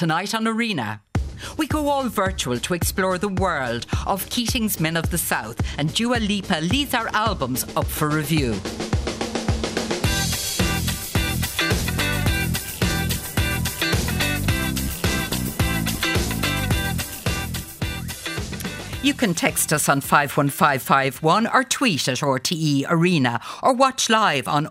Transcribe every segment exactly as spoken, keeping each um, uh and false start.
Tonight on Arena, we go all virtual to explore the world of Keating's Men of the South, and Dua Lipa leads our albums up for review. You can text us on five one five five one or tweet at R T E Arena or watch live on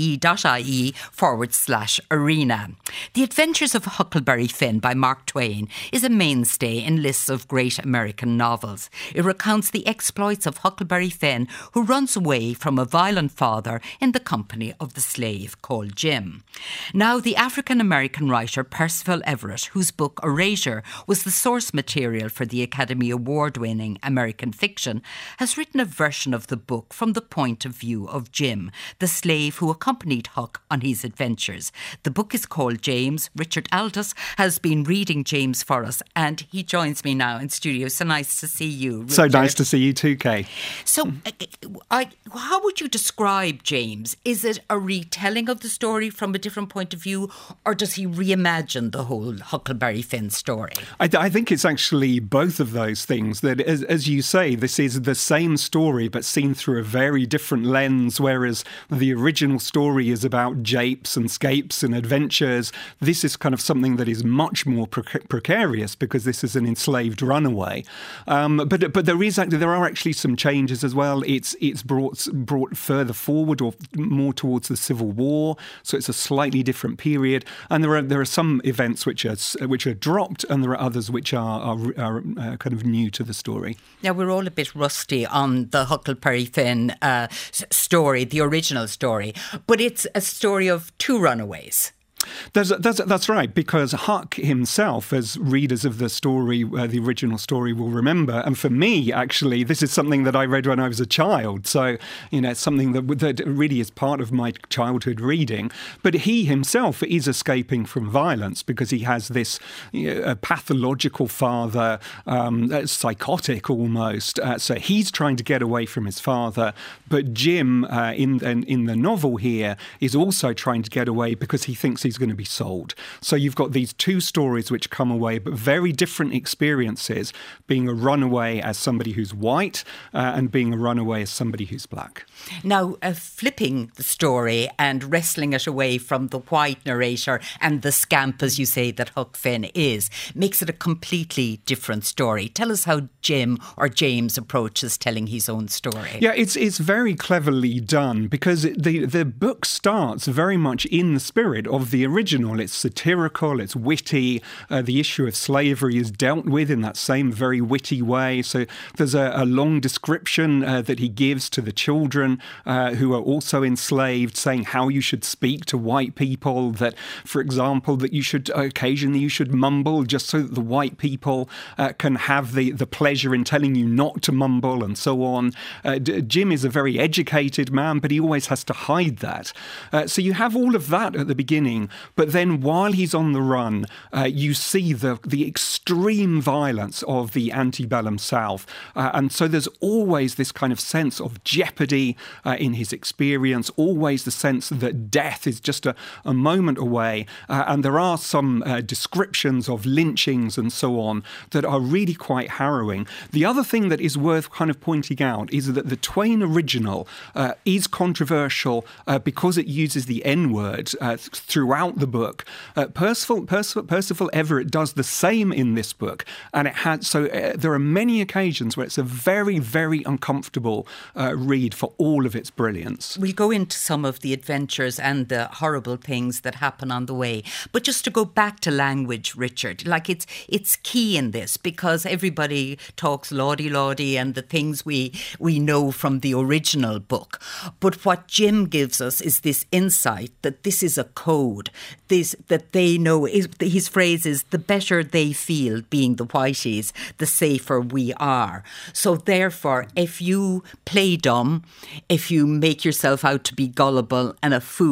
rte.ie forward slash arena. The Adventures of Huckleberry Finn by Mark Twain is a mainstay in lists of great American novels. It recounts the exploits of Huckleberry Finn, who runs away from a violent father in the company of the slave called Jim. Now, the African-American writer Percival Everett, whose book Erasure was the source material for the Academy Award-winning American fiction, has written a version of the book from the point of view of Jim, the slave who accompanied Huck on his adventures. The book is called James. Richard Aldous has been reading James for us, and he joins me now in studio. So nice to see you, Richard. So nice to see you too, Kay. So, I, how would you describe James? Is it a retelling of the story from a different point of view, or does he reimagine the whole Huckleberry Finn story? I, I think it's actually both of those things. That, as, as you say, this is the same story but seen through a very different lens, whereas the original story is about japes and scapes and adventures. This is kind of something that is much more pre- precarious because this is an enslaved runaway. Um, but but there is actually, there are actually some changes as well. It's it's brought brought further forward or more towards the Civil War, so it's a slightly different period. And there are there are some events which are which are dropped, and there are others which are are, are uh, kind of new to the story. Now, we're all a bit rusty on the Huckleberry Finn uh, story, the original story, but it's a story of two runaways. That's, that's, that's right, because Huck himself, as readers of the story, uh, the original story will remember, and for me, actually, this is something that I read when I was a child, so, you know, it's something that, that really is part of my childhood reading, but he himself is escaping from violence because he has this you know, pathological father, um, psychotic almost, uh, so he's trying to get away from his father, but Jim, uh, in, in, in the novel here, is also trying to get away because he thinks he's going to be sold. So you've got these two stories which come away, but very different experiences, being a runaway as somebody who's white uh, and being a runaway as somebody who's black. Now, uh, flipping the story and wrestling it away from the white narrator and the scamp, as you say, that Huck Finn is, makes it a completely different story. Tell us how Jim or James approaches telling his own story. Yeah, it's it's very cleverly done because the, the book starts very much in the spirit of the original. It's satirical, it's witty. Uh, the issue of slavery is dealt with in that same very witty way. So there's a, a long description uh, that he gives to the children uh, who are also enslaved, saying how you should speak to white people, that, for example, that you should occasionally you should mumble just so that the white people uh, can have the, the pleasure in telling you not to mumble and so on. Uh, D- Jim is a very educated man, but he always has to hide that. Uh, so you have all of that at the beginning, but then while he's on the run, uh, you see the, the extreme violence of the antebellum South. Uh, and so there's always this kind of sense of jeopardy uh, in his experience, always the sense that death is just a, a moment away. Uh, and there are some uh, descriptions of lynchings and so on that are really quite harrowing. The other thing that is worth kind of pointing out is that the Twain original uh, is controversial uh, because it uses the N-word uh, th- throughout the book. Uh, Percival, Percival, Percival Everett does the same in this book, and it had so uh, there are many occasions where it's a very, very uncomfortable uh, read for all of its brilliance. We'll go into some of the adventures and the horrible things that happen on the way, but just to go back to language, Richard, like it's it's key in this because everybody talks lawdy-lawdy and the things we we know from the original book, but what Jim gives us is this insight that this is a code, this that they know. His phrase is, the better they feel, being the whiteys, the safer we are. So therefore, if you play dumb, if you make yourself out to be gullible and a fool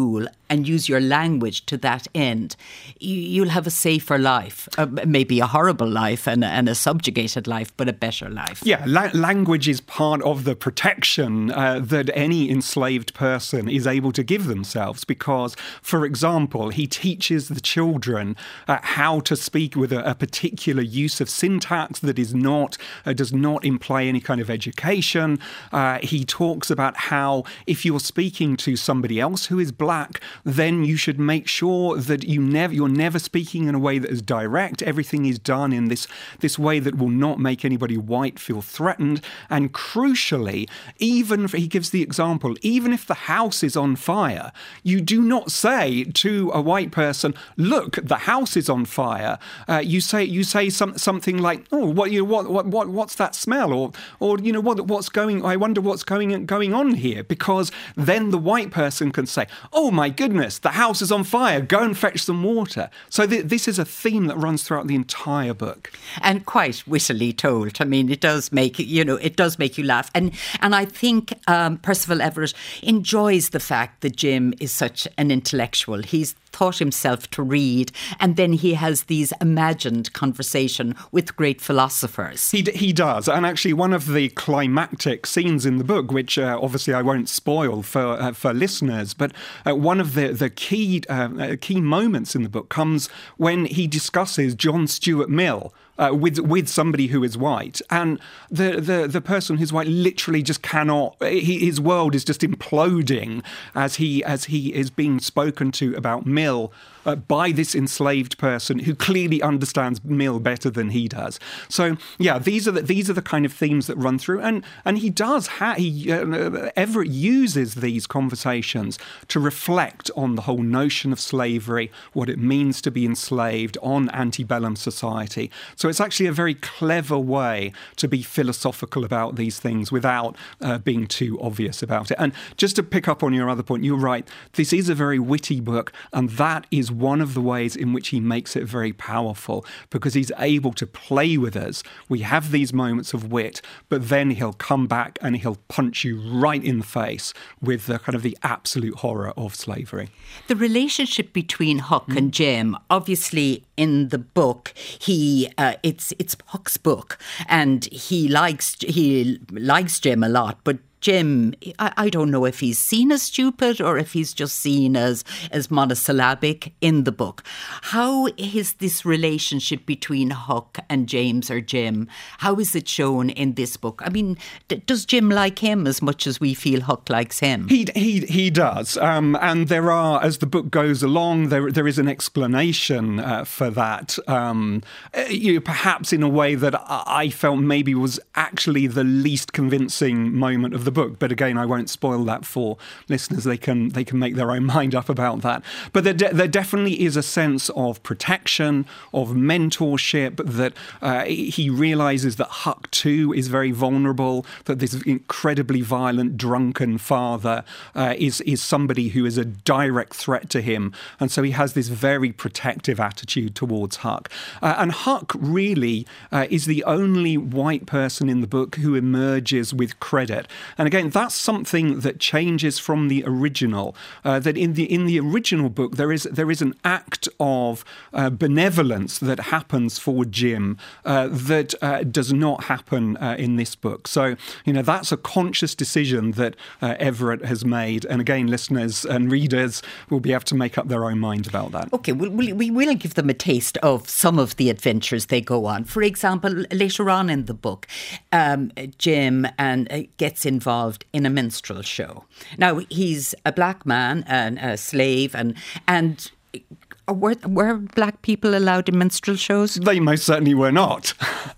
and use your language to that end, you, you'll have a safer life, uh, maybe a horrible life and, and a subjugated life, but a better life. Yeah, la- language is part of the protection uh, that any enslaved person is able to give themselves because, for example, he teaches the children uh, how to speak with a, a particular use of syntax that is not, uh, does not imply any kind of education. Uh, he talks about how if you're speaking to somebody else who is black, then you should make sure that you never, you're never speaking in a way that is direct. Everything is done in this, this way that will not make anybody white feel threatened. And crucially, even if, he gives the example, even if the house is on fire, you do not say to a white person, look, the house is on fire. Uh, you say you say some, something like, oh, what you what what what what's that smell? Or or you know what what's going? I wonder what's going going on here, because then the white person can say, oh my goodness, the house is on fire. Go and fetch some water. So th- this is a theme that runs throughout the entire book, and quite wittily told. I mean, it does make you know it does make you laugh, and and I think um, Percival Everett enjoys the fact that Jim is such an intellectual. He's taught himself to read, and then he has these imagined conversation with great philosophers. He d- he does, and actually one of the climactic scenes in the book, which uh, obviously I won't spoil for uh, for listeners, but uh, one of the the key uh, key moments in the book comes when he discusses John Stuart Mill Uh, with with somebody who is white, and the, the, the person who's white literally just cannot. He, his world is just imploding as he as he is being spoken to about Mill uh, by this enslaved person who clearly understands Mill better than he does. So yeah, these are the, these are the kind of themes that run through, and and he does ha- he uh, Everett uses these conversations to reflect on the whole notion of slavery, what it means to be enslaved, on antebellum society. So it's actually a very clever way to be philosophical about these things without uh, being too obvious about it. And just to pick up on your other point, you're right. This is a very witty book, and that is one of the ways in which he makes it very powerful, because he's able to play with us. We have these moments of wit, but then he'll come back and he'll punch you right in the face with the kind of the absolute horror of slavery. The relationship between Huck mm. and Jim, obviously in the book, he uh, it's it's Huck's book, and he likes he likes Jim a lot, but Jim, I, I don't know if he's seen as stupid or if he's just seen as, as monosyllabic in the book. How is this relationship between Huck and James or Jim? How is it shown in this book? I mean, d- does Jim like him as much as we feel Huck likes him? He he he does, um, and there are, as the book goes along, there there is an explanation uh, for that. Um, you know, perhaps in a way that I felt maybe was actually the least convincing moment of the book, but again, I won't spoil that for listeners. They can they can make their own mind up about that. But there, de- there definitely is a sense of protection, of mentorship, that uh, he realizes that Huck too is very vulnerable, that this incredibly violent, drunken father uh, is, is somebody who is a direct threat to him. And so he has this very protective attitude towards Huck. Uh, and Huck really uh, is the only white person in the book who emerges with credit. And again, that's something that changes from the original. Uh, that in the in the original book, there is there is an act of uh, benevolence that happens for Jim uh, that uh, does not happen uh, in this book. So, you know, that's a conscious decision that uh, Everett has made. And again, listeners and readers will be able to make up their own mind about that. Okay, we'll, we'll, we will give them a taste of some of the adventures they go on. For example, later on in the book, um, Jim and uh, gets involved in a minstrel show. Now, he's a black man and a slave, and and were, were black people allowed in minstrel shows? They most certainly were not.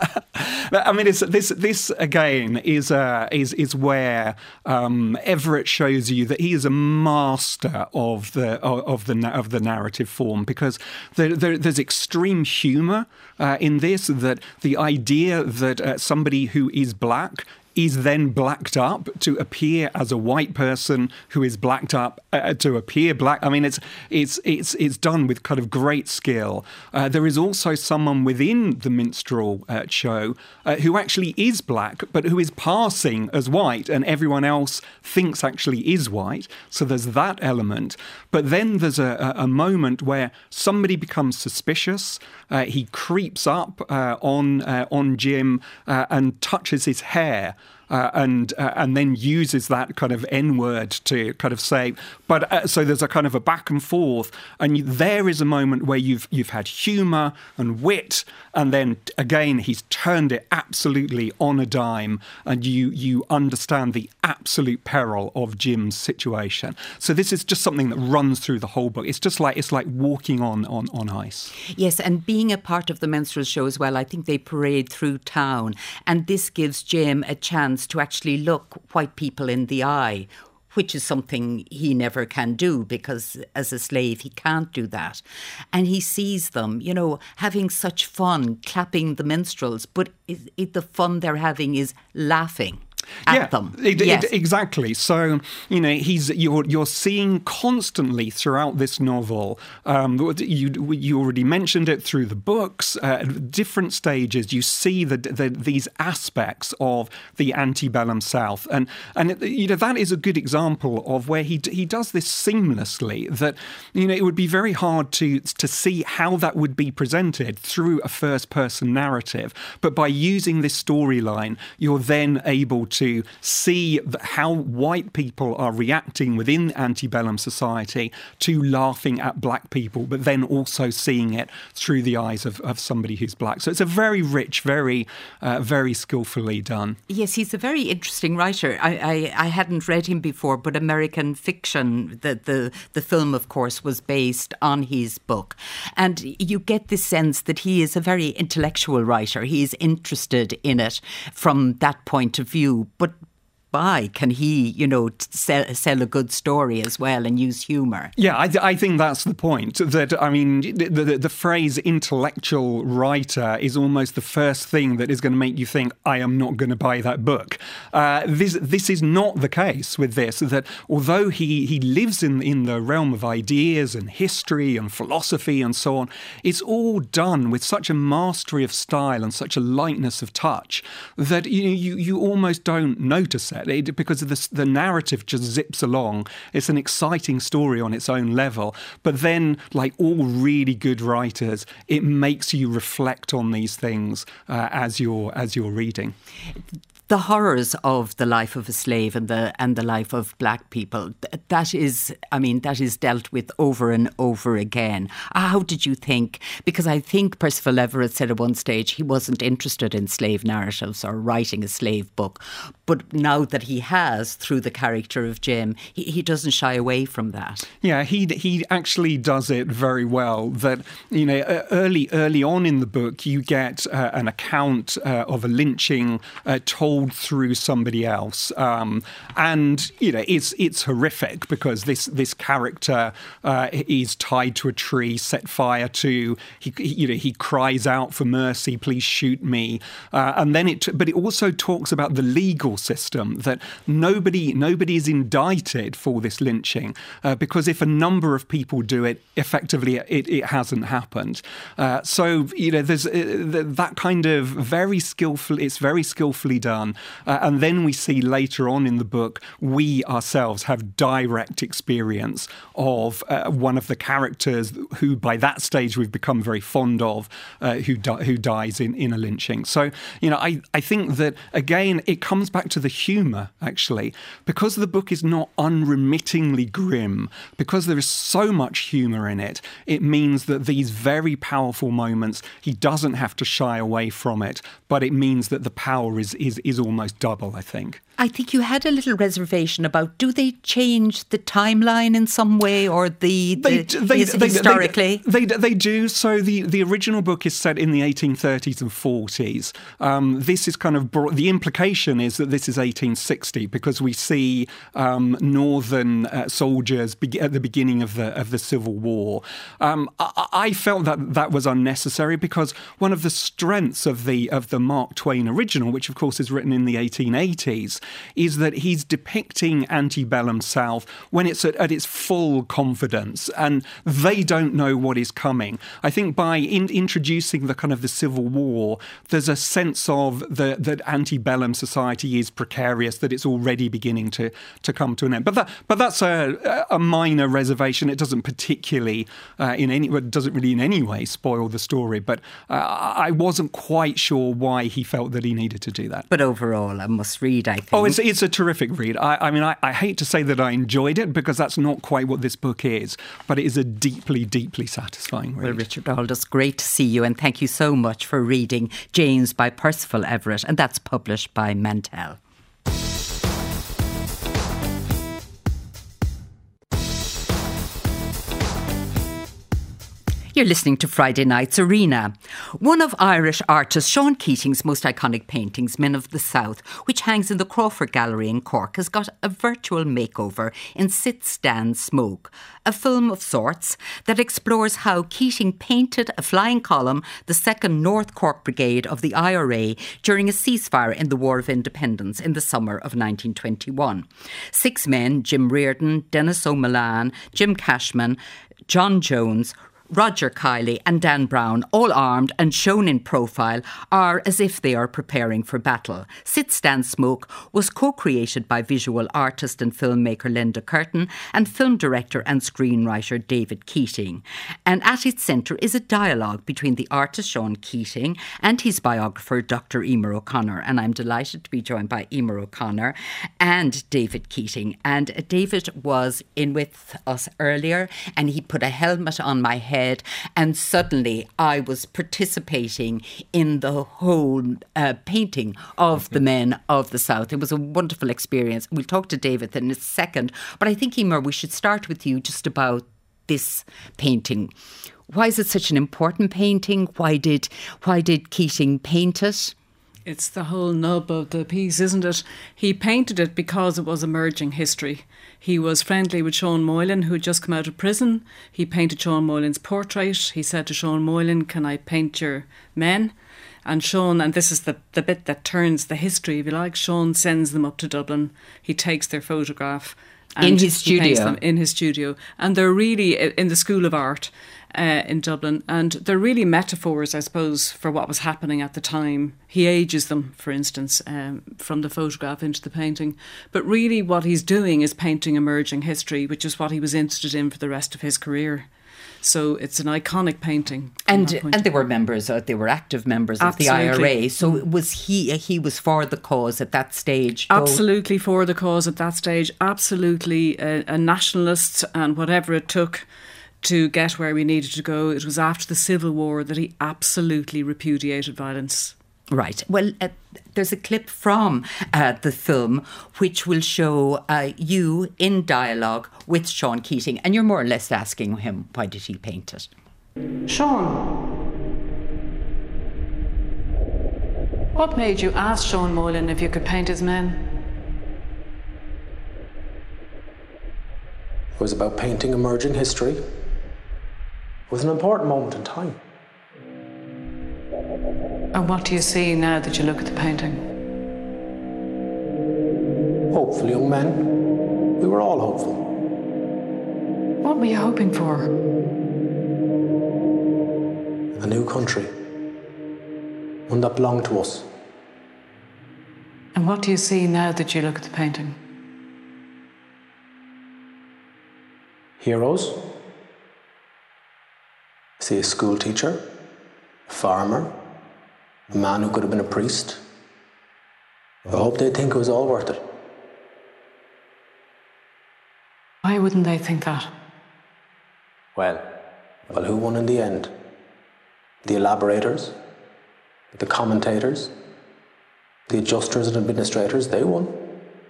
I mean, it's, this this again is uh, is is where um, Everett shows you that he is a master of the of the of the narrative form, because there, there, there's extreme humour uh, in this. That the idea that uh, somebody who is black is then blacked up to appear as a white person who is blacked up uh, to appear black. I mean, it's it's it's it's done with kind of great skill. Uh, there is also someone within the minstrel uh, show uh, who actually is black, but who is passing as white, and everyone else thinks actually is white. So there's that element. But then there's a, a moment where somebody becomes suspicious. Uh, he creeps up uh, on uh, on Jim uh, and touches his hair. Uh, and uh, and then uses that kind of N-word to kind of say, but uh, so there's a kind of a back and forth, and you, there is a moment where you've you've had humour and wit, and then again he's turned it absolutely on a dime, and you you understand the absolute peril of Jim's situation. So this is just something that runs through the whole book. It's just like it's like walking on on on ice. Yes, and being a part of the minstrel show as well, I think they parade through town, and this gives Jim a chance to actually look white people in the eye, which is something he never can do because as a slave he can't do that. And he sees them, you know, having such fun, clapping the minstrels, but it, it, the fun they're having is laughing at yeah, them. It, yes. it, exactly. So, you know, he's you're you're seeing constantly throughout this novel. Um, you you already mentioned it through the books. Uh, different stages, you see the, the these aspects of the antebellum South, and and it, you know that is a good example of where he he does this seamlessly. That you know it would be very hard to to see how that would be presented through a first person narrative, but by using this storyline, you're then able to to see how white people are reacting within antebellum society to laughing at black people, but then also seeing it through the eyes of, of somebody who's black. So it's a very rich, very, uh, very skillfully done. Yes, he's a very interesting writer. I, I, I hadn't read him before, but American Fiction, the, the, the film, of course, was based on his book. And you get the sense that he is a very intellectual writer. He is interested in it from that point of view. But by can he, you know, sell, sell a good story as well and use humour? Yeah, I, I think that's the point. That I mean, the, the, the phrase intellectual writer is almost the first thing that is going to make you think, I am not going to buy that book. Uh, this this is not the case with this. That although he, he lives in, in the realm of ideas and history and philosophy and so on, it's all done with such a mastery of style and such a lightness of touch that you know, you, you almost don't notice it. Because the, the narrative just zips along. It's an exciting story on its own level. But then, like all really good writers, it makes you reflect on these things uh, as you're as you're reading. The horrors of the life of a slave and the and the life of black people, that is, I mean, that is dealt with over and over again. How did you think? Because I think Percival Everett said at one stage he wasn't interested in slave narratives or writing a slave book. But now that he has, through the character of Jim, he, he doesn't shy away from that. Yeah, he he actually does it very well. That, you know, early, early on in the book, you get uh, an account uh, of a lynching uh, told through somebody else, um, and you know it's it's horrific because this this character uh, is tied to a tree, set fire to. He, he you know he cries out for mercy, please shoot me, uh, and then it. But it also talks about the legal system that nobody nobody is indicted for this lynching uh, because if a number of people do it, effectively it, it hasn't happened. Uh, so you know there's uh, that kind of very skillful. It's very skillfully done. Uh, and then we see later on in the book, we ourselves have direct experience of uh, one of the characters who by that stage we've become very fond of, uh, who di- who dies in, in a lynching. So, you know, I, I think that, again, it comes back to the humour, actually. Because the book is not unremittingly grim, because there is so much humour in it, it means that these very powerful moments, he doesn't have to shy away from it, but it means that the power is is, is almost double, I think. I think you had a little reservation about, do they change the timeline in some way, or the, the they, they, is, they, historically? They, they, they do. So the, the original book is set in the eighteen thirties and forties. Um, this is kind of, brought, the implication is that this is eighteen sixty, because we see um, northern uh, soldiers be- at the beginning of the of the Civil War. Um, I, I felt that that was unnecessary, because one of the strengths of the of the Mark Twain original, which of course is written in the eighteen eighties, is that he's depicting antebellum South when it's at, at its full confidence, and they don't know what is coming. I think by in, introducing the kind of the Civil War, there's a sense of the, that antebellum society is precarious, that it's already beginning to, to come to an end. But that but that's a, a minor reservation. It doesn't particularly uh, in any it doesn't really in any way spoil the story. But uh, I wasn't quite sure why he felt that he needed to do that. But overall, I must read, I think. Oh, it's it's a terrific read. I, I mean, I, I hate to say that I enjoyed it, because that's not quite what this book is, but it is a deeply, deeply satisfying read. Well, Richard Aldous, great to see you, and thank you so much for reading James by Percival Everett, and that's published by Mantell. You're listening to Friday Night's Arena. One of Irish artist Sean Keating's most iconic paintings, Men of the South, which hangs in the Crawford Gallery in Cork, has got a virtual makeover in Sit, Stand, Smoke, a film of sorts that explores how Keating painted a flying column, the second North Cork Brigade of the I R A, during a ceasefire in the War of Independence in the summer of nineteen twenty-one. Six men, Jim Reardon, Dennis O'Mullane, Jim Cashman, John Jones, Roger Kiley and Dan Brown, all armed and shown in profile, are as if they are preparing for battle. Sit, Stand, Smoke was co-created by visual artist and filmmaker Linda Curtin and film director and screenwriter David Keating. And at its centre is a dialogue between the artist Sean Keating and his biographer Doctor Emer O'Connor. And I'm delighted to be joined by Emer O'Connor and David Keating. And David was in with us earlier, and he put a helmet on my head, and suddenly I was participating in the whole uh, painting of the Men of the South. It was a wonderful experience. We'll talk to David in a second, but I think, Emer, we should start with you just about this painting. Why is it such an important painting? Why did why did Keating paint it? It's the whole nub of the piece, isn't it? He painted it because it was emerging history. He was friendly with Sean Moylan, who had just come out of prison. He painted Sean Moylan's portrait. He said to Sean Moylan, "Can I paint your men?" And Sean, and this is the, the bit that turns the history, if you like, Sean sends them up to Dublin. He takes their photograph. And in his he paints studio. them in his studio. And they're really in the School of Art uh, in Dublin. And they're really metaphors, I suppose, for what was happening at the time. He ages them, for instance, um, from the photograph into the painting. But really what he's doing is painting emerging history, which is what he was interested in for the rest of his career. So it's an iconic painting. And and they were members, uh, they were active members Absolutely. of the I R A. So was he he was for the cause at that stage? Though? Absolutely for the cause at that stage. Absolutely a, a nationalist, and whatever it took to get where we needed to go. It was after the Civil War that he absolutely repudiated violence. Right. Well, uh, there's a clip from uh, the film which will show uh, you in dialogue with Sean Keating, and you're more or less asking him, why did he paint it? Sean, what made you ask Sean Moylan if you could paint his men? It was about painting emerging history. It was an important moment in time. And what do you see now that you look at the painting? Hopeful young men. We were all hopeful. What were you hoping for? A new country. One that belonged to us. And what do you see now that you look at the painting? Heroes. I see a school teacher, a farmer, a man who could have been a priest. I hope they think it was all worth it. Why wouldn't they think that? Well, well, who won in the end? The elaborators, the commentators, the adjusters and administrators, they won.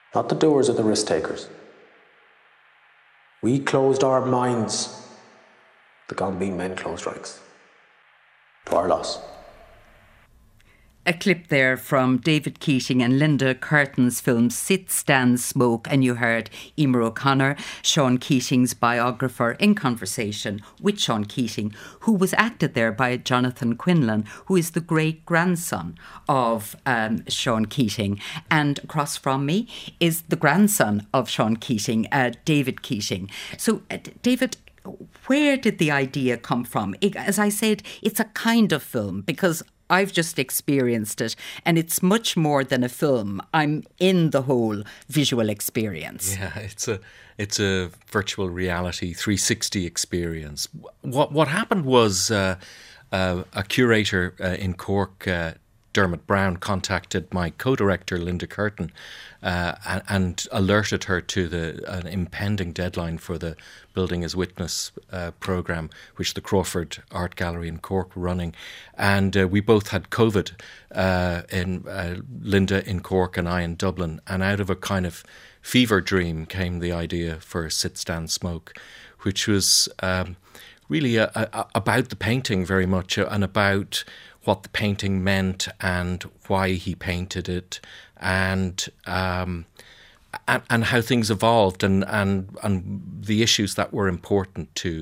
not the doers or the risk takers. We closed our minds. The Gambeen men closed ranks. To our loss. A clip there from David Keating and Linda Curtin's film Sit, Stand, Smoke, and you heard Emer O'Connor, Sean Keating's biographer, in conversation with Sean Keating, who was acted there by Jonathan Quinlan, who is the great-grandson of um, Sean Keating. And across from me is the grandson of Sean Keating, uh, David Keating. So, uh, David, where did the idea come from? It, as I said, it's a kind of film because I've just experienced it, and it's much more than a film. I'm in the whole visual experience. Yeah, it's a it's a virtual reality three sixty experience. What what happened was uh, uh, a curator uh, in Cork, uh, Dermot Brown, contacted my co-director Linda Curtin uh, and, and alerted her to the an impending deadline for the Building as Witness uh, programme, which the Crawford Art Gallery in Cork were running. And uh, we both had COVID, uh, in uh, Linda in Cork and I in Dublin. And out of a kind of fever dream came the idea for Sit, Stand, Smoke, which was um, really a, a, about the painting very much uh, and about what the painting meant and why he painted it, and um, and, and how things evolved, and, and and the issues that were important to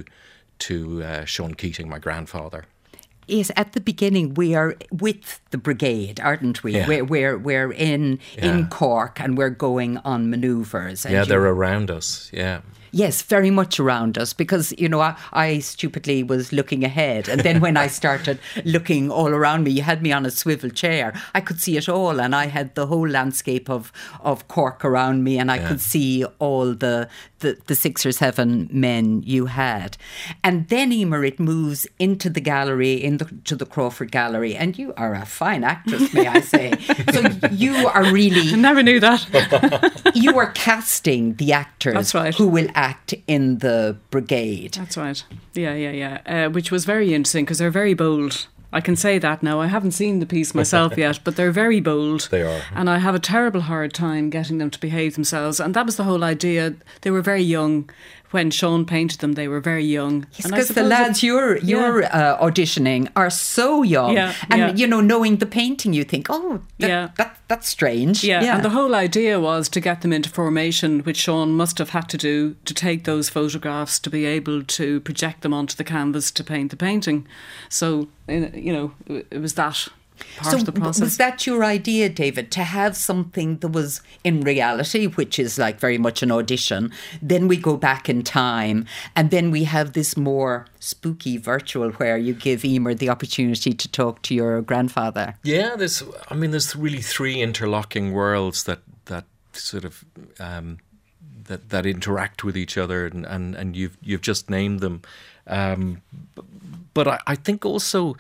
to uh, Sean Keating, my grandfather. Yes, at the beginning we are with the brigade, aren't we? Yeah. We're we're we're in Yeah. in Cork and we're going on manoeuvres. and Yeah, you- they're around us. Yeah. Yes, very much around us because, you know, I, I stupidly was looking ahead. And then when I started looking all around me, you had me on a swivel chair. I could see it all, and I had the whole landscape of, of Cork around me, and I Yeah. could see all the, the, the six or seven men you had. And then, Emer, it moves into the gallery, into the, the Crawford Gallery, and you are a fine actress, may I say. So you are really... I never knew that. You are casting the actors That's right. who will act in the brigade. That's right. Yeah, yeah, yeah. Uh, which was very interesting because they're very bold. I can say that now. I haven't seen the piece myself yet, but they're very bold. They are. And I have a terrible hard time getting them to behave themselves. And that was the whole idea. They were very young. When Sean painted them, they were very young. Yes, And I because the suppose lads it- you're, you're Yeah. uh, auditioning are so young. Yeah, and, yeah. you know, knowing the painting, you think, oh, that, Yeah. that, that's strange. Yeah, and the whole idea was to get them into formation, which Sean must have had to do to take those photographs to be able to project them onto the canvas to paint the painting. So, in- you know, it was that part so of the process. was that your idea, David, to have something that was in reality, which is like very much an audition, then we go back in time, and then we have this more spooky virtual where you give Emer the opportunity to talk to your grandfather? Yeah, there's. I mean, there's really three interlocking worlds that that sort of um, that that interact with each other, and, and, and you've you've just named them. Um, b- but I, I think also,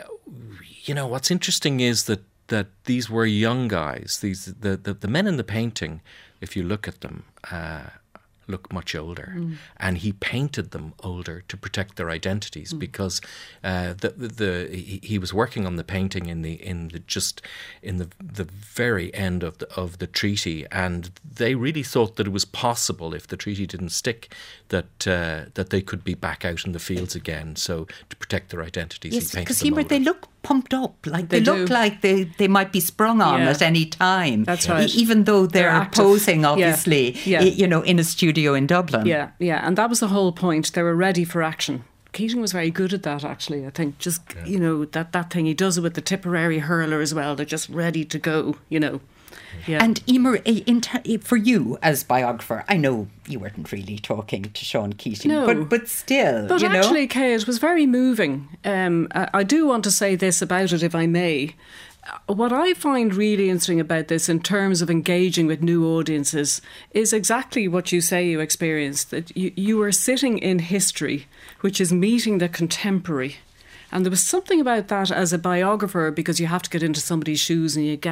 you know, what's interesting is that that these were young guys. These the the, the men in the painting, if you look at them, uh, look much older, mm. and he painted them older to protect their identities mm. because uh, the the, the he, he was working on the painting in the in the just in the the very end of the of the treaty, and they really thought that it was possible if the treaty didn't stick that uh, that they could be back out in the fields again. So to protect their identities, yes, he painted because them Emer, older. they look pumped up, like they, They look do. like they, they might be sprung on Yeah. at any time. That's right. E- even though they're, They're active. posing, Yeah. obviously, Yeah. i- you know, in a studio in Dublin. Yeah, yeah, and that was the whole point. They were ready for action. Keating was very good at that, actually. I think just yeah. you know that that thing he does it with the Tipperary hurler as well. They're just ready to go. You know. Yeah. And Emer, in ter- for you as biographer, I know you weren't really talking to Sean Keating, No. but but still, But you know. actually, Kay, it was very moving. Um, I, I do want to say this about it, if I may. What I find really interesting about this in terms of engaging with new audiences is exactly what you say you experienced, that you, you were sitting in history, which is meeting the contemporary. And there was something about that as a biographer, because you have to get into somebody's shoes and you get the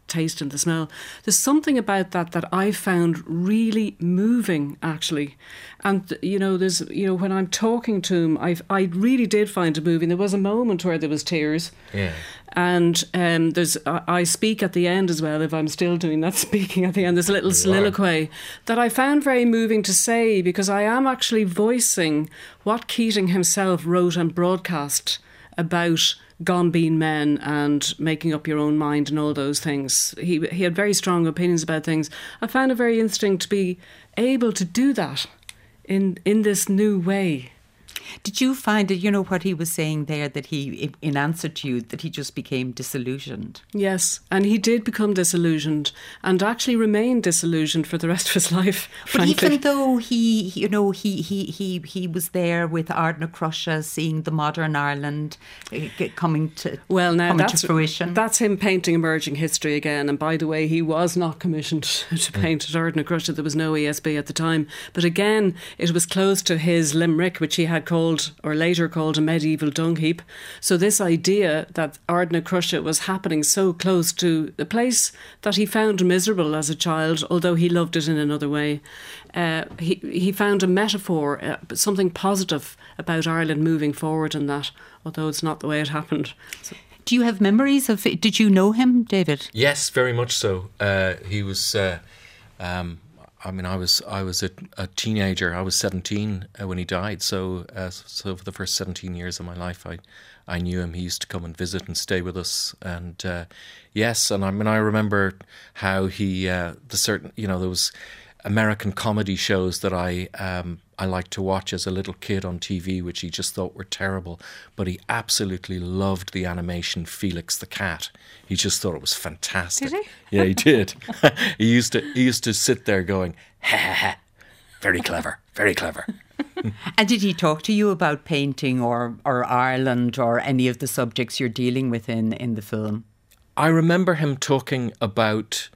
taste and the smell. There's something about that that I found really moving, actually. And, you know, there's, you know, when I'm talking to him, I I really did find it moving. There was a moment where there was tears. Yeah. And um, there's I, I speak at the end as well, if I'm still doing that speaking at the end. There's a little you soliloquy are. that I found very moving to say, because I am actually voicing what Keating himself wrote and broadcast about gone being men and making up your own mind and all those things. He he had very strong opinions about things. I found it very interesting to be able to do that in in this new way. Did you find it, you know, what he was saying there, that he, in answer to you, that he just became disillusioned? Yes, and he did become disillusioned and actually remained disillusioned for the rest of his life. But frankly. even though he, you know, he he he he was there with Ardna Crusher, seeing the modern Ireland uh, coming to well, now coming that's, to fruition. That's him painting emerging history again. And by the way, he was not commissioned to paint at Ardna Crusher. There was no E S B at the time. But again, it was close to his Limerick, which he had called, or later called, a medieval dung heap. So this idea that Ardna Crusher was happening so close to the place that he found miserable as a child, although he loved it in another way, uh, he he found a metaphor, uh, something positive about Ireland moving forward in that, although it's not the way it happened. So. Do you have memories of it? Did you know him, David? Yes, very much so. Uh, he was... Uh, um, I mean, I was I was a, a teenager. I was seventeen uh, when he died. So, uh, so for the first seventeen years of my life, I, I knew him. He used to come and visit and stay with us. And uh, yes, and I mean, I remember how he uh, the certain you know those American comedy shows that I um, I liked to watch as a little kid on T V, which he just thought were terrible. But he absolutely loved the animation Felix the Cat. He just thought it was fantastic. Did he? Yeah, he did. he used to he used to sit there going, ha ha ha, very clever, very clever. And did he talk to you about painting or or Ireland or any of the subjects you're dealing with in, in the film? I remember him talking about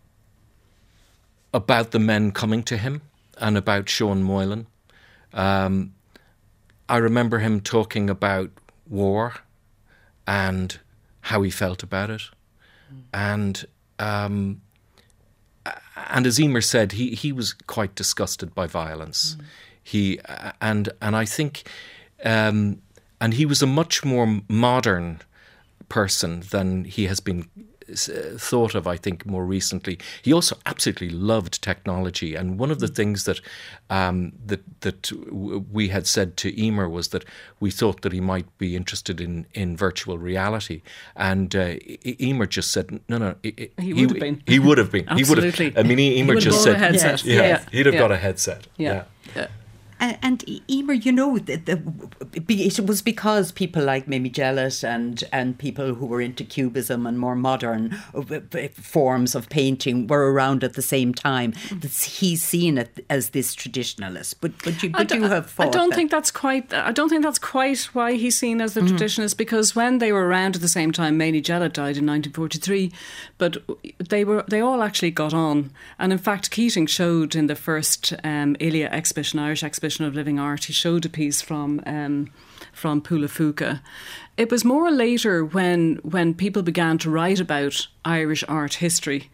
about the men coming to him and about Sean Moylan. Um, I remember him talking about war and how he felt about it. Mm. And um, and as Emer said, he, he was quite disgusted by violence. Mm. He and and I think um, and he was a much more modern person than he has been thought of, I think, more recently. He also absolutely loved technology, and one of the things that um, that that we had said to Emer was that we thought that he might be interested in, in virtual reality, and uh, Emer just said, "No, no, it, he would have been. He would have been. Absolutely. He would have, I mean, Emer he just said, a headset. Yeah, yeah, he'd have yeah. got a headset. Yeah. yeah. yeah. And, and Emer, you know, the, the, it was because people like Mimi Jellett and, and people who were into cubism and more modern forms of painting were around at the same time that he's seen it as this traditionalist. But but you, but you have thought I don't that. think that's quite. I don't think that's quite why he's seen as the mm. traditionalist. Because when they were around at the same time, Mimi Jellett died in nineteen forty-three, but they were they all actually got on. And in fact, Keating showed in the first um, Ilia exhibition, Irish exhibition of living art, he showed a piece from um, from Pula Fuka. It was more later when when people began to write about Irish art history.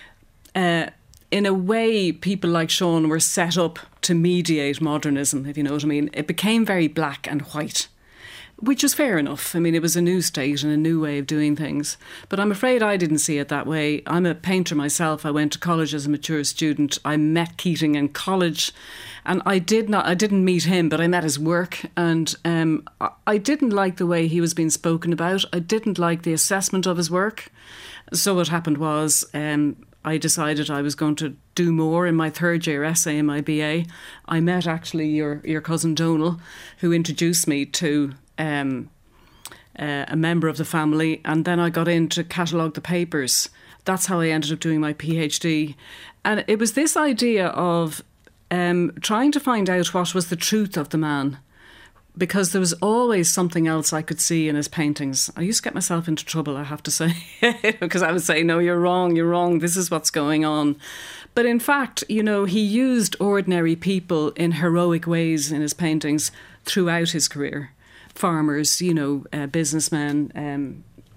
Uh, in a way, people like Sean were set up to mediate modernism, if you know what I mean. It became very black and white, which is fair enough. I mean, it was a new state and a new way of doing things. But I'm afraid I didn't see it that way. I'm a painter myself. I went to college as a mature student. I met Keating in college. And I did not, I didn't meet him, but I met his work. And um, I didn't like the way he was being spoken about. I didn't like the assessment of his work. So what happened was um, I decided I was going to do more in my third year essay in my B A. I met actually your, your cousin Donal, who introduced me to Um, uh, a member of the family, and then I got in to catalogue the papers. That's how I ended up doing my PhD. And it was this idea of um, trying to find out what was the truth of the man, because there was always something else I could see in his paintings. I used to get myself into trouble, I have to say, because I would say, no, you're wrong, you're wrong, this is what's going on. But in fact, you know, he used ordinary people in heroic ways in his paintings throughout his career. Farmers, you know, uh, businessmen, um,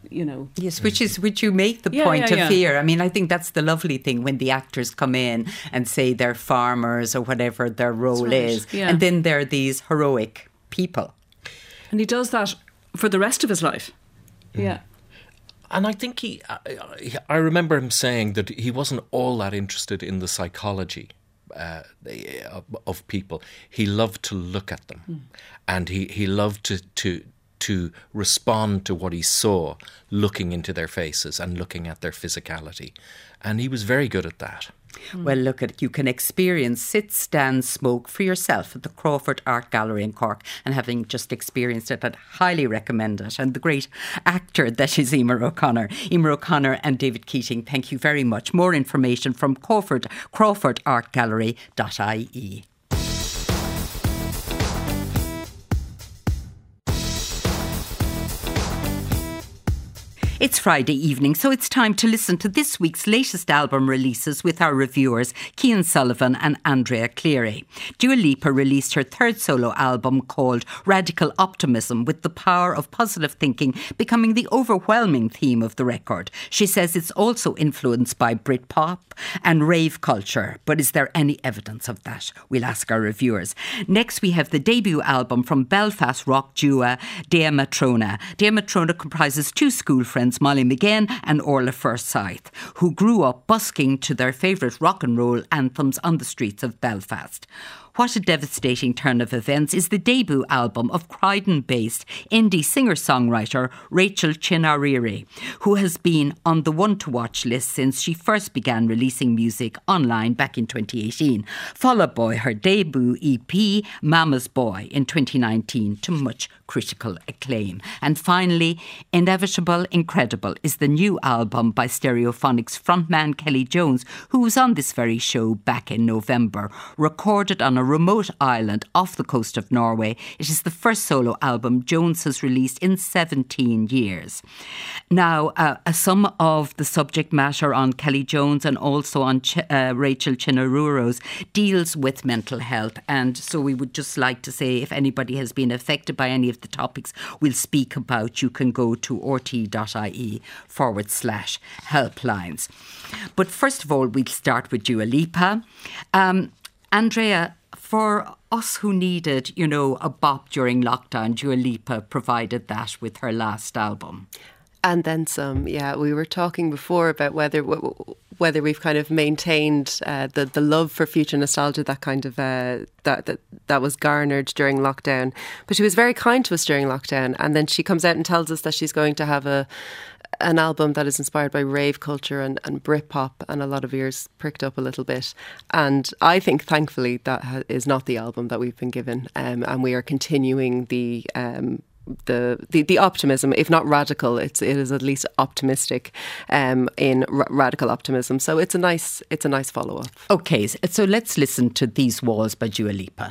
you know. Yes, which is which you make the Yeah, point yeah, of yeah. here. I mean, I think that's the lovely thing when the actors come in and say they're farmers or whatever their role right, is, yeah. and then they're these heroic people. And he does that for the rest of his life. Yeah. And I think he, I, I remember him saying that he wasn't all that interested in the psychology uh, of, of people. He loved to look at them, mm. and he, he loved to, to to respond to what he saw, looking into their faces and looking at their physicality. And he was very good at that. Mm. Well, look at you can experience Sit, Stand, Smoke for yourself at the Crawford Art Gallery in Cork, and having just experienced it, I'd highly recommend it. And the great actor that is Emer O'Connor. Emer O'Connor and David Keating, thank you very much. More information from Crawford, crawford art gallery dot I E. It's Friday evening, so it's time to listen to this week's latest album releases with our reviewers, Cian Sullivan and Andrea Cleary. Dua Lipa released her third solo album called Radical Optimism, with the power of positive thinking becoming the overwhelming theme of the record. She says it's also influenced by Britpop and rave culture, but is there any evidence of that? We'll ask our reviewers. Next, we have the debut album from Belfast rock duo Dea Matrona. Dea Matrona comprises two school friends, Molly McGinn and Orla Forsyth, who grew up busking to their favourite rock and roll anthems on the streets of Belfast. What a devastating turn of events is the debut album of Croydon-based indie singer-songwriter Rachel Chinariri, who has been on the one-to-watch list since she first began releasing music online back in twenty eighteen, followed by her debut E P, Mama's Boy, in twenty nineteen, to much critical acclaim. And finally, Inevitable Incredible is the new album by Stereophonics frontman Kelly Jones, who was on this very show back in November. Recorded on a remote island off the coast of Norway, it is the first solo album Jones has released in seventeen years. Now, uh, some of the subject matter on Kelly Jones and also on Ch- uh, Rachel Chinaruri's deals with mental health, and so we would just like to say if anybody has been affected by any of the topics we'll speak about, you can go to rt.ie forward slash helplines. But first of all, we'll start with Dua Lipa. Um, Andrea, for us who needed, you know, a bop during lockdown, Dua Lipa provided that with her last album. And then some, yeah. We were talking before about whether whether we've kind of maintained uh, the the love for future nostalgia that kind of uh, that that that was garnered during lockdown. But she was very kind to us during lockdown, and then she comes out and tells us that she's going to have a an album that is inspired by rave culture and, and Britpop, and a lot of ears pricked up a little bit. And I think, thankfully, that ha- is not the album that we've been given, um, and we are continuing the. Um, The, the the optimism, if not radical, it's it is at least optimistic um, in r- radical optimism. So it's a nice it's a nice follow up. Okay, so let's listen to These Walls by Dua Lipa.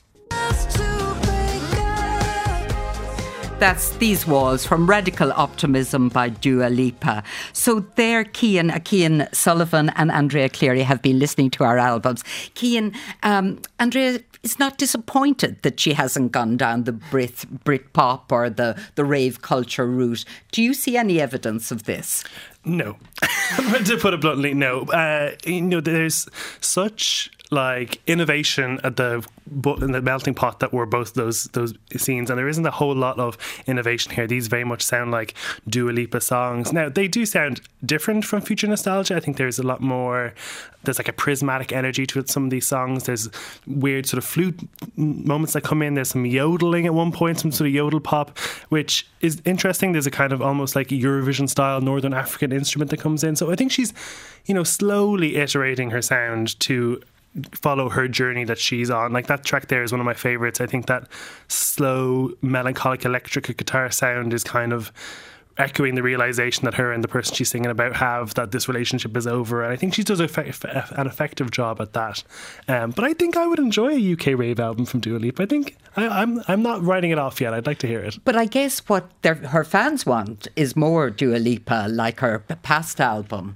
That's These Walls from Radical Optimism by Dua Lipa. So there, Cian, uh, Cian Sullivan and Andrea Cleary have been listening to our albums. Cian, um, Andrea is not disappointed that she hasn't gone down the Brit Britpop or the, the rave culture route. Do you see any evidence of this? No. To put it bluntly, no. Uh, you know, there's such like innovation at the in the melting pot that were both those those scenes, and there isn't a whole lot of innovation here. These very much sound like Dua Lipa songs. Now, they do sound different from future nostalgia. I think there's a lot more, there's like a prismatic energy to it, some of these songs. There's weird sort of flute moments that come in. There's some yodeling at one point, some sort of yodel pop, which is interesting. There's a kind of almost like Eurovision style Northern African instrument that comes in. So I think she's, you know, slowly iterating her sound to follow her journey that she's on. Like, that track there is one of my favourites. I think that slow, melancholic electric guitar sound is kind of echoing the realisation that her and the person she's singing about have, that this relationship is over. And I think she does a fe- an effective job at that. Um, but I think I would enjoy a U K rave album from Dua Lipa. I think I, I'm I'm not writing it off yet. I'd like to hear it. But I guess what her fans want is more Dua Lipa, like her past album.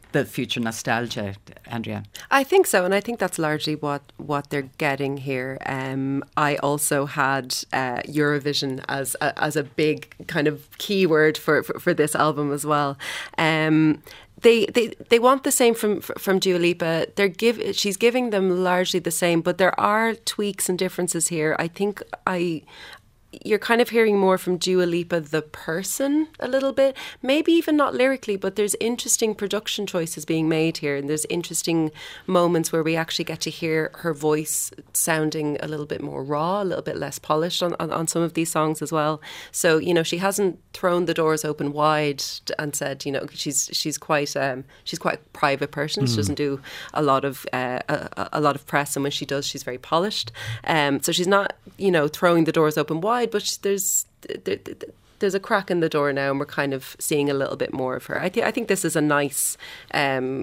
the future nostalgia, Andrea? I think so, and I think that's largely what, what they're getting here. Um, I also had uh, Eurovision as a, as a big kind of keyword for, for, for this album as well. Um, They, they they want the same from from Dua Lipa. They're give she's giving them largely the same, but there are tweaks and differences here. I think I you're kind of hearing more from Dua Lipa, the person, a little bit. Maybe even not lyrically, but there's interesting production choices being made here. And there's interesting moments where we actually get to hear her voice sounding a little bit more raw, a little bit less polished on, on, on some of these songs as well. So, you know, she hasn't thrown the doors open wide and said, you know, she's she's quite um, she's quite a private person. Mm. She doesn't do a lot of uh, a, a lot of press, and when she does, she's very polished. Um, so she's not, you know, throwing the doors open wide. But there's there, there's a crack in the door now, and we're kind of seeing a little bit more of her. I think I think this is a nice, um,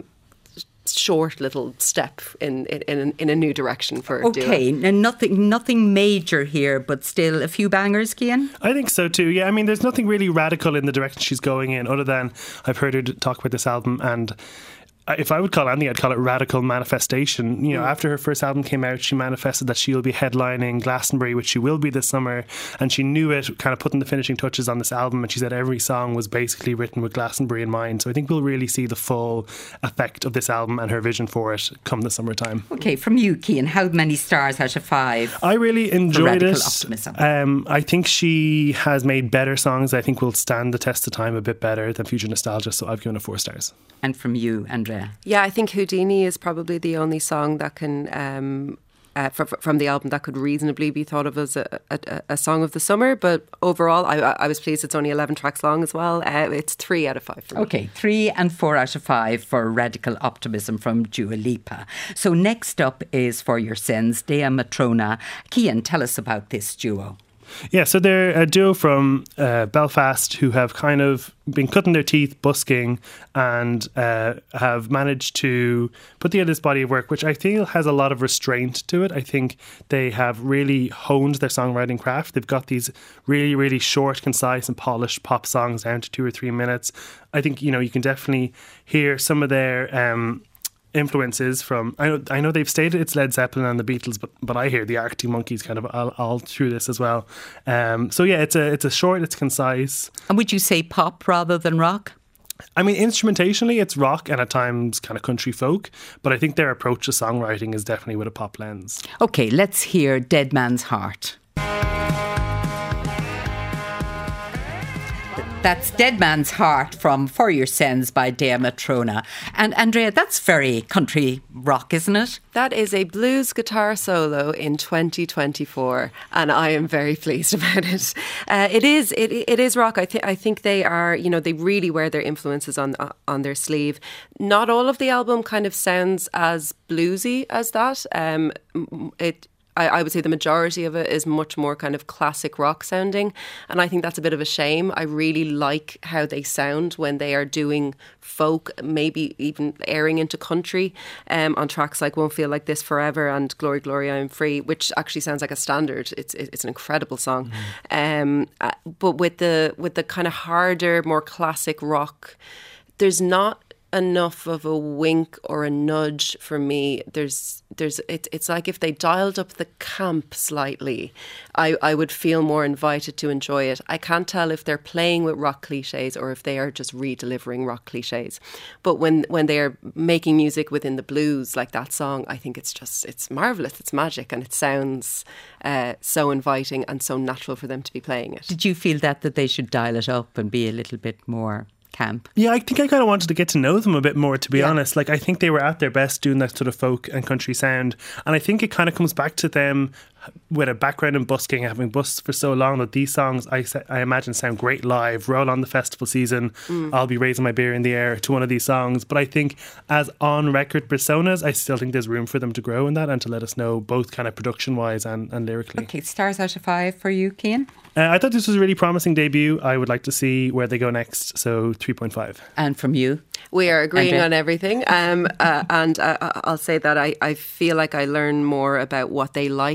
short little step in in in a new direction for okay. Dua. Now nothing nothing major here, but still a few bangers, Cian. I think so too. Yeah, I mean, there's nothing really radical in the direction she's going in, other than I've heard her talk about this album, and if I would call anything, I'd call it radical manifestation. You know, mm. after her first album came out, she manifested that she'll be headlining Glastonbury, which she will be this summer, and she knew it, kind of putting the finishing touches on this album, and she said every song was basically written with Glastonbury in mind. So I think we'll really see the full effect of this album and her vision for it come the summertime. Okay, from you, Cian, how many stars out of five? I really enjoyed it. Optimism? Um, I think she has made better songs I think will stand the test of time a bit better than Future Nostalgia, so I've given it four stars. And from you, Andrea? Yeah, I think Houdini is probably the only song that can, um, uh, from, from the album, that could reasonably be thought of as a, a, a song of the summer. But overall, I, I was pleased it's only eleven tracks long as well. Uh, it's three out of five for me. Okay, three and four out of five for Radical Optimism from Dua Lipa. So next up is For Your Sins, Dea Matrona. Cian, tell us about this duo. Yeah, so they're a duo from uh, Belfast who have kind of been cutting their teeth busking and uh, have managed to put together this body of work, which I feel has a lot of restraint to it. I think they have really honed their songwriting craft. They've got these really, really short, concise and polished pop songs down to two or three minutes. I think, you know, you can definitely hear some of their Um, influences from, I know I know they've stated it's Led Zeppelin and the Beatles, but but I hear the Arctic Monkeys kind of all, all through this as well. Um, so yeah, it's a it's a short, it's concise. And would you say pop rather than rock? I mean, instrumentationally, it's rock and at times kind of country folk, but I think their approach to songwriting is definitely with a pop lens. Okay, let's hear Dead Man's Heart. That's Dead Man's Heart from For Your Sins by Dea Matrona. And Andrea, that's very country rock, isn't it? That is a blues guitar solo in twenty twenty-four, and I am very pleased about it. Uh, it is it it is rock. I think I think they are, you know, they really wear their influences on uh, on their sleeve. Not all of the album kind of sounds as bluesy as that. Um, it. I would say the majority of it is much more kind of classic rock sounding, and I think that's a bit of a shame. I really like how they sound when they are doing folk, maybe even airing into country um, on tracks like Won't Feel Like This Forever and Glory Glory I'm Free, which actually sounds like a standard. It's it's an incredible song. Mm. Um, but with the with the kind of harder, more classic rock, there's not enough of a wink or a nudge for me. There's there's it, it's like if they dialed up the camp slightly, I, I would feel more invited to enjoy it. I can't tell if they're playing with rock cliches or if they are just re-delivering rock cliches. But when when they are making music within the blues, like that song, I think it's just it's marvellous, it's magic, and it sounds uh, so inviting and so natural for them to be playing it. Did you feel that that they should dial it up and be a little bit more camp? Yeah, I think I kind of wanted to get to know them a bit more, to be yeah. honest. Like, I think they were at their best doing that sort of folk and country sound, and I think it kind of comes back to them with a background in busking, having busked for so long, that these songs I, I imagine sound great live. Roll on the festival season, mm. I'll be raising my beer in the air to one of these songs. But I think as on record personas, I still think there's room for them to grow in that and to let us know, both kind of production wise and, and lyrically. Okay, stars out of five for you, Cian? Uh, I thought this was a really promising debut. I would like to see where they go next, so three point five. And from you? We are agreeing Andrea? on everything. Um, uh, and uh, I'll say that I, I feel like I learn more about what they like rather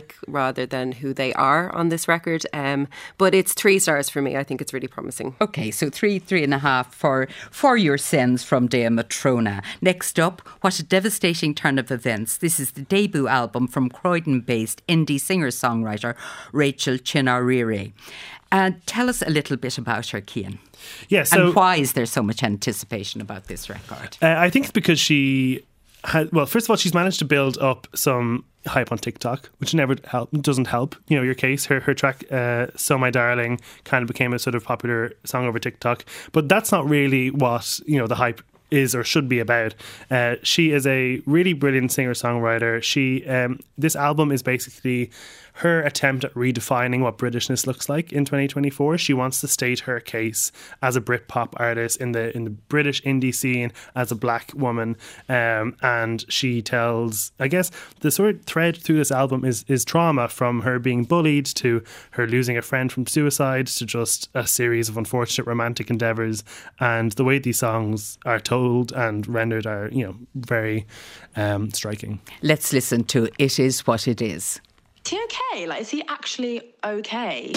rather than who they are on this record. Um, but it's three stars for me. I think it's really promising. Okay, so three, three and a half for For Your Sins from Dea Matrona. Next up, What a Devastating Turn of Events. This is the debut album from Croydon-based indie singer-songwriter Rachel Chinariri. Uh, tell us a little bit about her, Cian. Yeah, so, and why is there so much anticipation about this record? Uh, I think it's because she had, well, first of all, she's managed to build up some hype on TikTok, which never help doesn't help. You know, your case, her her track uh, So My Darling kind of became a sort of popular song over TikTok, but that's not really what, you know, the hype is or should be about. Uh, she is a really brilliant singer-songwriter. She um, this album is basically her attempt at redefining what Britishness looks like in twenty twenty-four. She wants to state her case as a Britpop artist in the in the British indie scene as a black woman, um, and she tells, I guess, the sort of thread through this album is is trauma, from her being bullied to her losing a friend from suicide to just a series of unfortunate romantic endeavours. And the way these songs are told and rendered are, you know, very um, striking. Let's listen to It Is What It Is. Is he okay? Like, is he actually okay?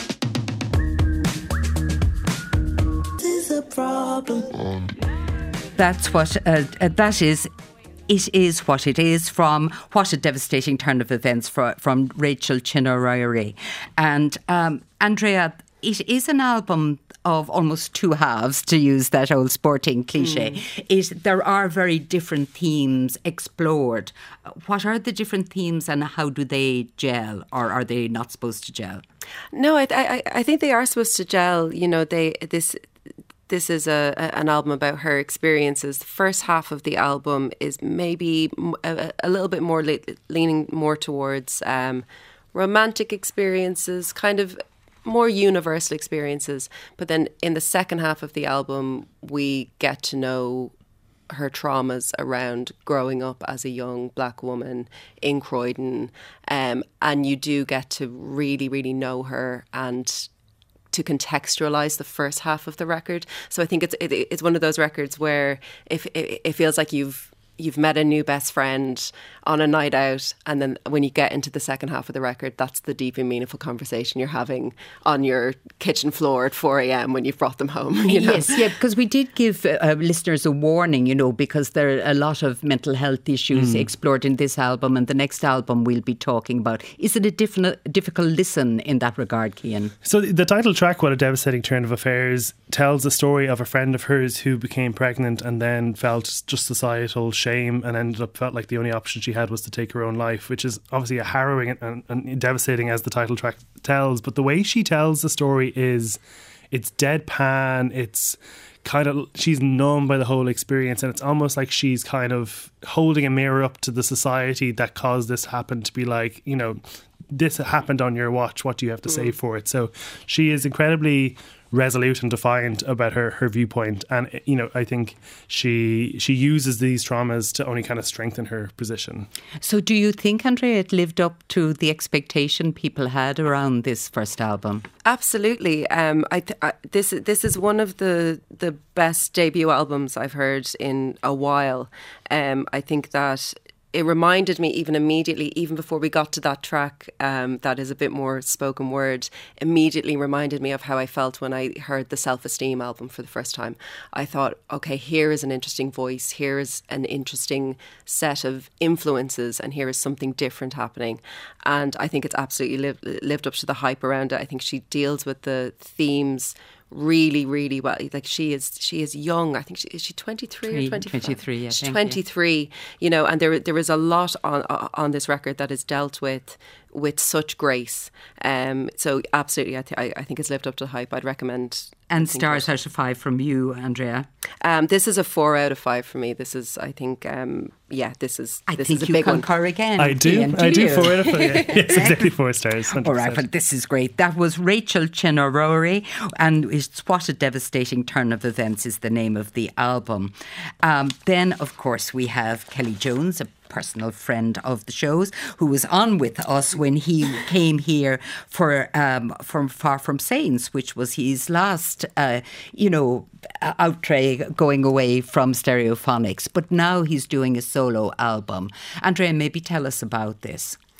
There's a problem. That's what, uh, uh, that is, It Is What It Is from What a Devastating Turn of Events for, from Rachel Chinariri. And um, Andrea, it is an album of almost two halves, to use that old sporting cliche. Mm. It, there are very different themes explored. What are the different themes and how do they gel, or are they not supposed to gel? No, I, I, I think they are supposed to gel. You know, they this this is a, a an album about her experiences. The first half of the album is maybe a, a little bit more le- leaning more towards um, romantic experiences, kind of more universal experiences. But then in the second half of the album, we get to know her traumas around growing up as a young black woman in Croydon. Um, and you do get to really, really know her and to contextualise the first half of the record. So I think it's it, it's one of those records where if it, it feels like you've you've met a new best friend on a night out, and then when you get into the second half of the record, that's the deep and meaningful conversation you're having on your kitchen floor at four a.m. when you've brought them home. You know? Yes, yeah, because we did give uh, listeners a warning, you know, because there are a lot of mental health issues mm. explored in this album, and the next album we'll be talking about. Is it a diff- difficult listen in that regard, Cian? So the title track, What a Devastating Turn of Affairs, tells the story of a friend of hers who became pregnant and then felt just societal shame and ended up felt like the only option she had was to take her own life, which is obviously a harrowing and, and, and devastating, as the title track tells. But the way she tells the story is, it's deadpan, it's kind of, she's numb by the whole experience, and it's almost like she's kind of holding a mirror up to the society that caused this happen, to be like, you know, this happened on your watch, what do you have to say for it? So she is incredibly resolute and defiant about her, her viewpoint, and you know, I think she she uses these traumas to only kind of strengthen her position. So do you think, Andrea, it lived up to the expectation people had around this first album? Absolutely. Um, I, th- I this this is one of the the best debut albums I've heard in a while. Um, I think that it reminded me even immediately, even before we got to that track um, that is a bit more spoken word, immediately reminded me of how I felt when I heard the Self-Esteem album for the first time. I thought, okay, here is an interesting voice, here is an interesting set of influences, and here is something different happening. And I think it's absolutely lived, lived up to the hype around it. I think she deals with the themes really, really well. Like she is, she is young. I think she is she twenty-three or twenty-five? twenty-three, yeah. She's twenty-three. You know, and there there is a lot on on this record that is dealt with with such grace. Um, so absolutely, I, th- I I think it's lived up to the hype. I'd recommend. And stars out of five from you, Andrea? Um, this is a four out of five for me. This is, I think, um, yeah, this is. I this think is a you big concur one. again. I do. Ian, do I do you? four out of five. Yeah. Yes, exactly four stars. one hundred percent. All right, well, this is great. That was Rachel Chinariri, and it's What a Devastating Turn of Events is the name of the album. Um, then, of course, we have Kelly Jones, a personal friend of the show's, who was on with us when he came here for um, from Far From Saints, which was his last, uh, you know, outtray going away from Stereophonics. But now he's doing a solo album. Andrea, maybe tell us about this.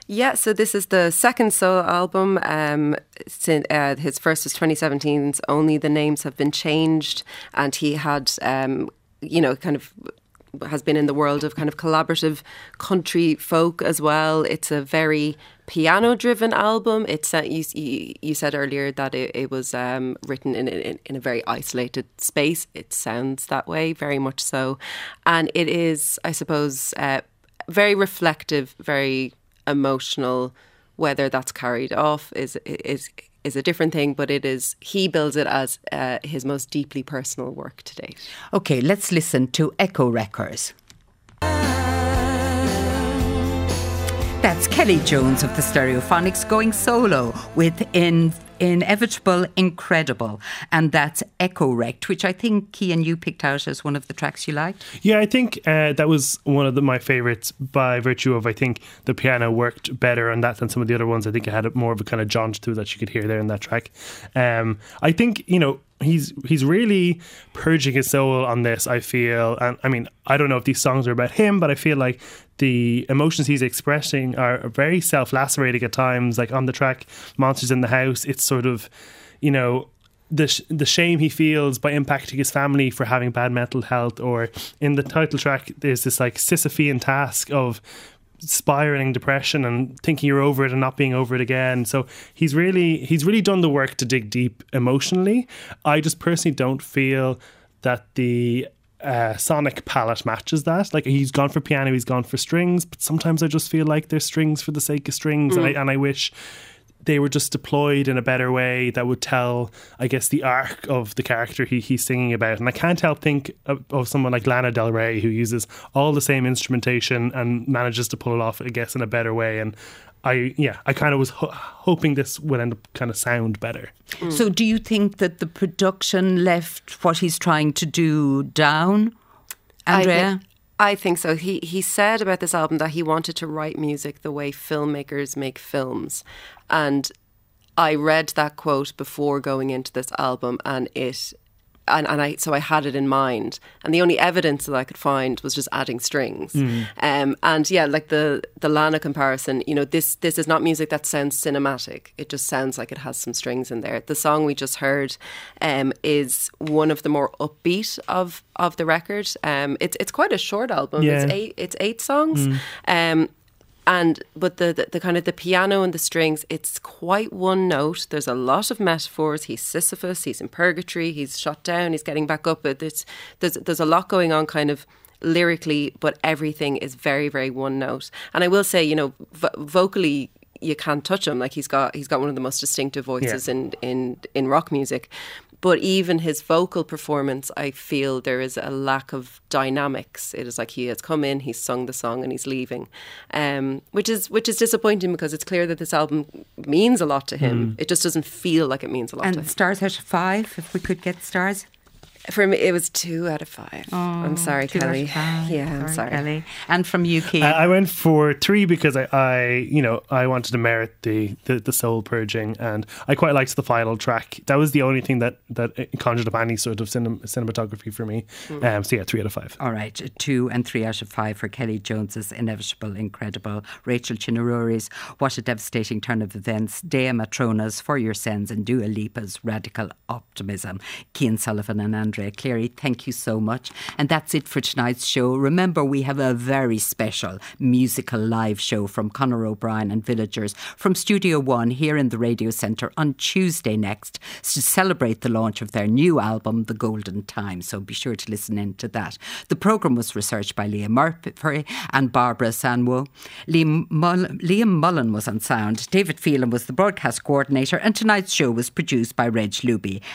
Yeah, so this is the second solo album. Um, since, uh, his first was twenty seventeen's Only the Names Have Been Changed, and he had, um, you know, kind of has been in the world of kind of collaborative country folk as well. It's a very piano-driven album. It's uh, you, you, you said earlier that it, it was um, written in, in in a very isolated space. It sounds that way, very much so, and it is, I suppose, uh, very reflective, very emotional. Whether that's carried off is is is a different thing, but it is, he bills it as uh, his most deeply personal work to date. Okay, let's listen to Echo Records. That's Kelly Jones of the Stereophonics going solo with In Inevitable Incredible, and that's Echo Wrecked, which I think, Cian, you picked out as one of the tracks you liked. Yeah, I think uh, that was one of the, my favourites by virtue of, I think the piano worked better on that than some of the other ones. I think it had more of a kind of jaunt to it that you could hear there in that track. Um, I think, you know, he's he's really purging his soul on this, I feel. And I mean, I don't know if these songs are about him, but I feel like the emotions he's expressing are very self-lacerating at times. Like on the track Monsters in the House, it's sort of, you know, the sh- the shame he feels by impacting his family for having bad mental health. Or in the title track, there's this like Sisyphean task of spiraling depression and thinking you're over it and not being over it again. So he's really he's really done the work to dig deep emotionally. I just personally don't feel that the uh, sonic palette matches that. Like, he's gone for piano, he's gone for strings, but sometimes I just feel like they're strings for the sake of strings. Mm. and, I, and I wish they were just deployed in a better way that would tell, I guess, the arc of the character he, he's singing about. And I can't help think of, of someone like Lana Del Rey, who uses all the same instrumentation and manages to pull it off, I guess, in a better way. And I, yeah, I kind of was ho- hoping this would end up kind of sound better. Mm. So do you think that the production left what he's trying to do down, Andrea? I think, I think so. He he said about this album that he wanted to write music the way filmmakers make films. And I read that quote before going into this album, and it and, and I so I had it in mind, and the only evidence that I could find was just adding strings. Mm. Um, and yeah, like the the Lana comparison, you know, this this is not music that sounds cinematic. It just sounds like it has some strings in there. The song we just heard um, is one of the more upbeat of of the record. Um, it's it's quite a short album. Yeah. It's eight it's eight songs. Mm. Um, And but the, the the kind of the piano and the strings, it's quite one note. There's a lot of metaphors. He's Sisyphus. He's in purgatory. He's shot down. He's getting back up. It's, there's there's a lot going on, kind of lyrically, but everything is very very one note. And I will say, you know, vo- vocally, you can't touch him. Like he's got he's got one of the most distinctive voices yeah. in in in rock music. But even his vocal performance, I feel there is a lack of dynamics. It is like he has come in, he's sung the song, and he's leaving, um, which is which is disappointing, because it's clear that this album means a lot to him. Mm. It just doesn't feel like it means a lot and to him. And stars out of five, if we could get stars? For me, it was two out of five. Oh, I'm sorry, Kelly. Yeah, sorry, I'm sorry. Kelly. And from you, Keith? Uh, I went for three because I, I, you know, I wanted to merit the, the, the soul purging, and I quite liked the final track. That was the only thing that, that conjured up any sort of cinem- cinematography for me. Mm. Um, so yeah, three out of five. All right, two and three out of five for Kelly Jones's Inevitable Incredible, Rachel Chinaruri's What a Devastating Turn of Events, Dea Matrona's For Your Sins, and Dua Lipa's Radical Optimism. Cian Sullivan and Andrea Cleary, thank you so much. And that's it for tonight's show. Remember, we have a very special musical live show from Conor O'Brien and Villagers from Studio One here in the Radio Centre on Tuesday next to celebrate the launch of their new album, The Golden Time. So be sure to listen in to that. The programme was researched by Liam Murphy and Barbara Sanwo. Liam, Mull- Liam Mullen was on sound. David Phelan was the broadcast coordinator, and tonight's show was produced by Reg Luby.